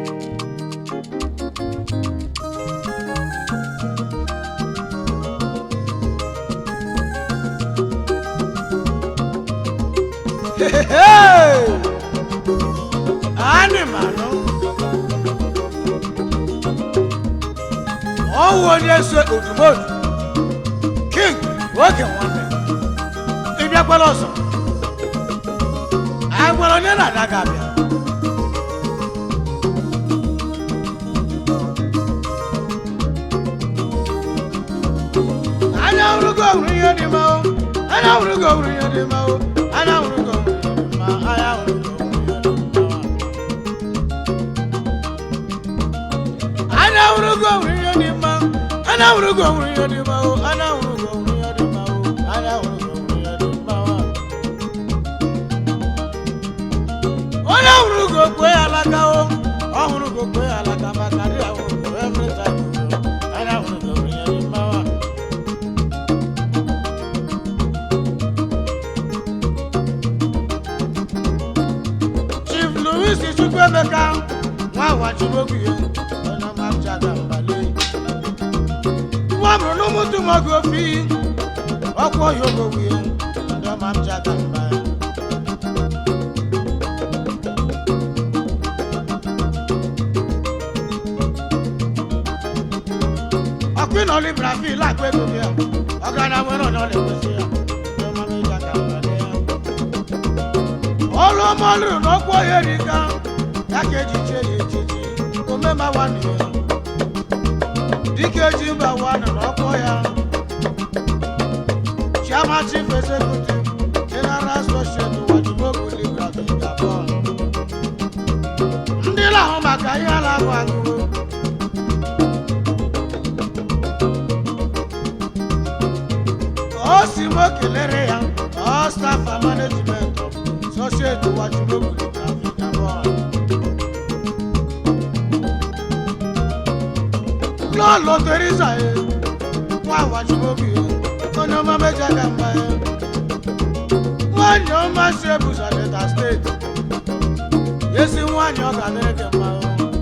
Animal. Oh, one year, so King, working one day. If you're also, I will on another Gabia. I know to go near the mouth. I know to go near the mouth. I know to go. I know to go near the mouth. I know to go near the mouth. I know to go near the mouth. I know to go near the mouth. I know to go where I like go. I want to go where I like my career. I want to go every time. I know to go near the mouth. Chief Louis is to go back out. Why watch you go here? And I'm not Jagan Ballet. No more to my coffee. Or call you go here. And I'm not Jagan Ballet. I couldn't only feel like we're here. I'm gonna win on all the way here. All of my little no quiet. That can't remember one year. DKG by one and up for ya. Chairman Chief Executive, General Associate, what you look with the graphic upon. Ndila Homakaya Lago. Oh, Simoki Lerea, all staff and management, associate what you look with the graphic upon. Lord, there is a why watch you go here? Oh, no, my major can buy it. One your man shables at the state. Yes, in one your American man.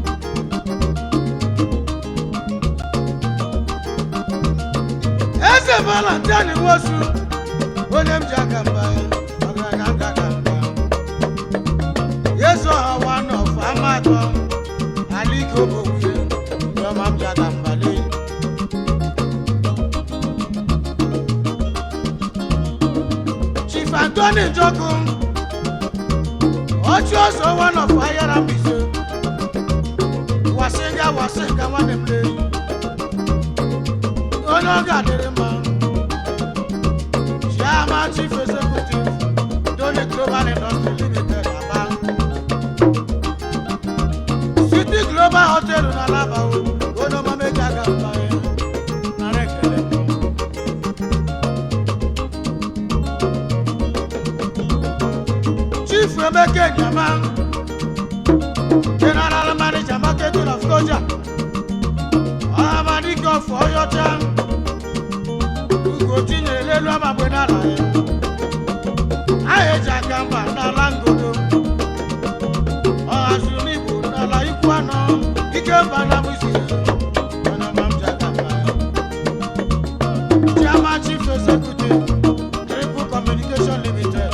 As a Valentine was you, when I'm Jack and buy it. Yes, I one of Amaton. I leak over here. Your mom Jack and Chief Anthony Jokum, also one of fire and busy. Wasinga, one of them. Oh, no, God, the man. Chairman, Chief Executive, Tony Global Industry Limited. City Global Hotel in Alaba. Oh, no, my major can buy it. Chief Rebecca Yaman, General Manager Marketing of Koja, Amadiko for your jam, who continue to love my banana. I hate Jakamba, Nalango, Azunibu, Nalaikuano, Ikebanamusi, and Amam Jakamba. Chairman Chief Executive, Triple Communication Limited.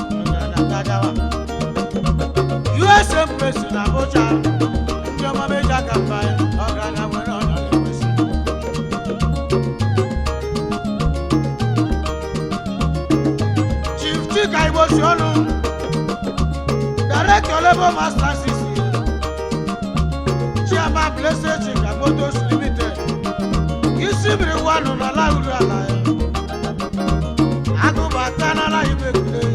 US Empress in Abuja, your major campaign, Organa went on the Chief Chikai was your Director Labor Master CC, Chairman Blessed Chikamotos Limited, you see me one on the Laura. I go back to Nala, you make today.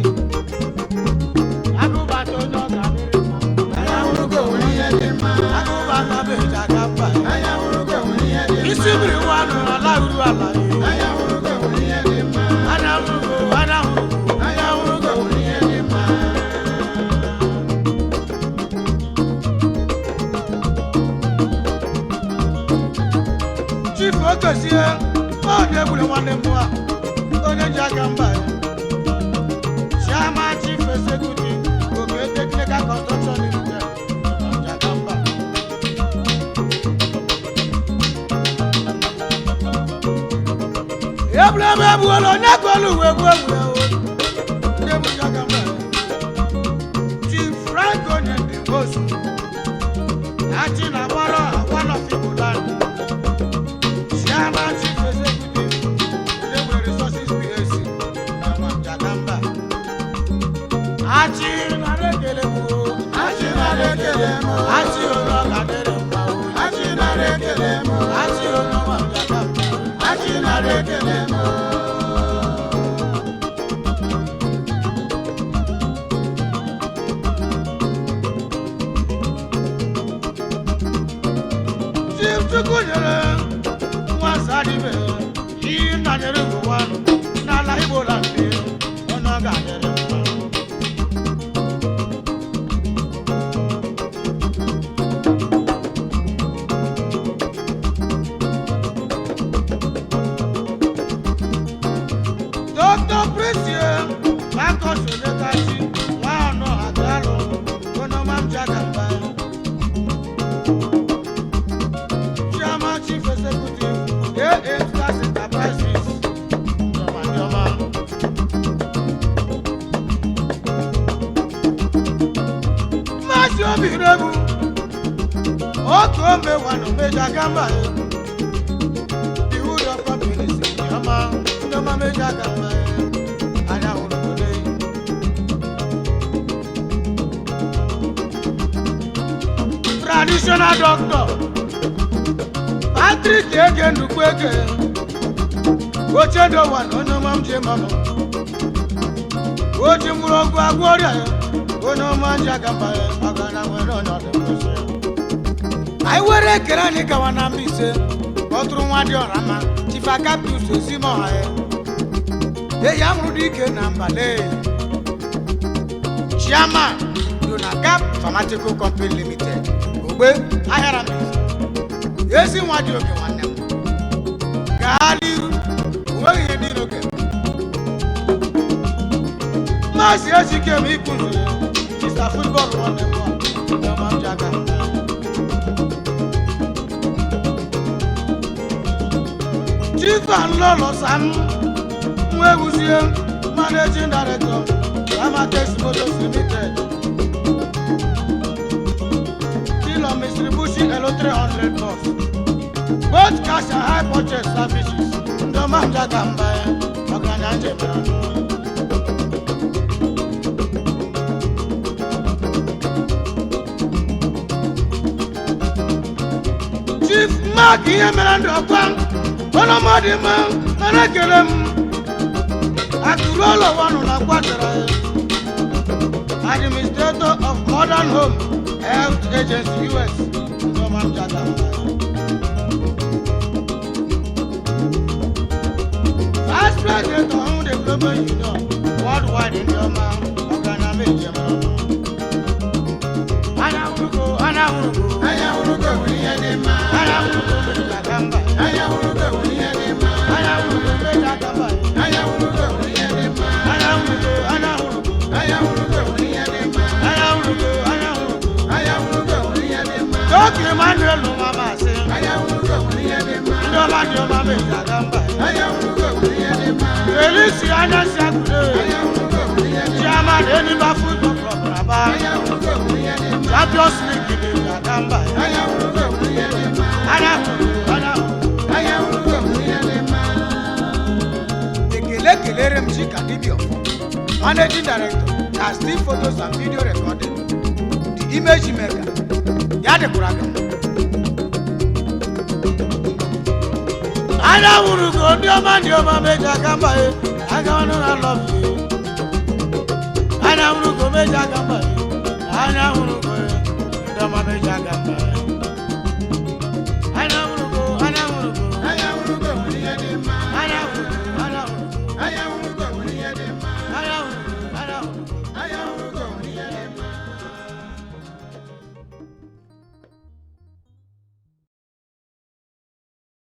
Chief Focus here, oh, they will want them more. Oh, they Jakamba. Chairman Chief Executive, okay, Technical Construction Limited. Jakamba. Never will or never will. Never Jagamba. Chief Franco and the Bosu. Atina Wara, one of people land. Chairman Chief Executive. Labor Resources PAC. Jagamba. Achina Regelemo. Achina Regelemo. Achina Regelemo. Achina Regelemo. Achina Regelemo. Chukuyere, Wasadive, he Nader one, Nalaibola, Onaga. Dr. Precious, Marcos Olekachi, Wano Agalo, Onomam Jagamba. Chairman Chief Executive, A8 Class Enterprises, Yoma. Masio Birebu, Okome Wano Meja Gamba, the hood of companies, Yoma Meja Gamba, and I will today. Traditional doctor. Patrick again to Quake. Watch the one on the Mam Jemama. Watch him walk a warrior. Oh no man Jagamba, Agana went on the person. I wear a Keranica one ambise. Go through one your Rama. If I got you to see more. The young Rudic number. Chairman, do not gap Pharmaceutical Company Limited. I had a miss. Yes, you want you to one them. Galiru, where you did okay. Mas, yes, you came equal. It's a football one them. Yoma Jagamba. Chief and Lolo Sam, where was you? Managing Director, Amatex Motors Limited. Distribution L300 bus. Both cash and high purchase services. The man Jagamba, Oganaje Brano. Chief Mark Yemerando Bank, Onomadi Man, Anakelem, Akurolo Wanu Quadra, Administrator of Modern Home. Health Agency US, Yoma Jagamba. Vice President of the Global Union, worldwide in Yoma, Oganabe Yama. Anaurugo, Uyanema, Anaurugo, Jagamba, Anaurugo, Uyanema, Anaurugo, Jagamba, Anaurugo, Uyanema, Anaurugo, Uyanema, Anaurugo, Talk Emmanuel Mama say, no man your mama Jagamba. Feliciana Sakude, Chairman Eniba Football Club Rabat, Champions League in Jagamba. Ekele Mchika Dibio, Managing Director, has still photos and video recording. The image maker. Yade Kuraga. Ana Urugo, dear man, your mama Jagamba. I love you. Ana Urugo, Jagamba. Ana Urugo, dear mama Jagamba.